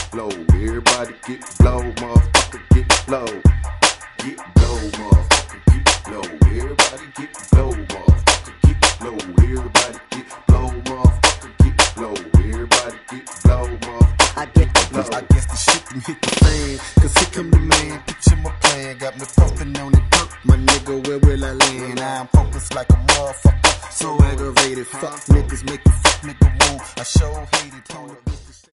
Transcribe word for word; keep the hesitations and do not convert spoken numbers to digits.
blow. Everybody get blow, motherfucker get blow. Get blow, motherfucker get blow. Everybody get blow, motherfucker get blow. Everybody get blow, motherfucker get blow. Everybody get blow, motherfucker I get the blow. I guess the shit done hit the fan, cause here come the man, picture my plan, got me puffin' on it, perk, my nigga, where will I land? I'm focused like a motherfucker, so aggravated, fuck niggas, make a fuck nigga move, I sure hate it,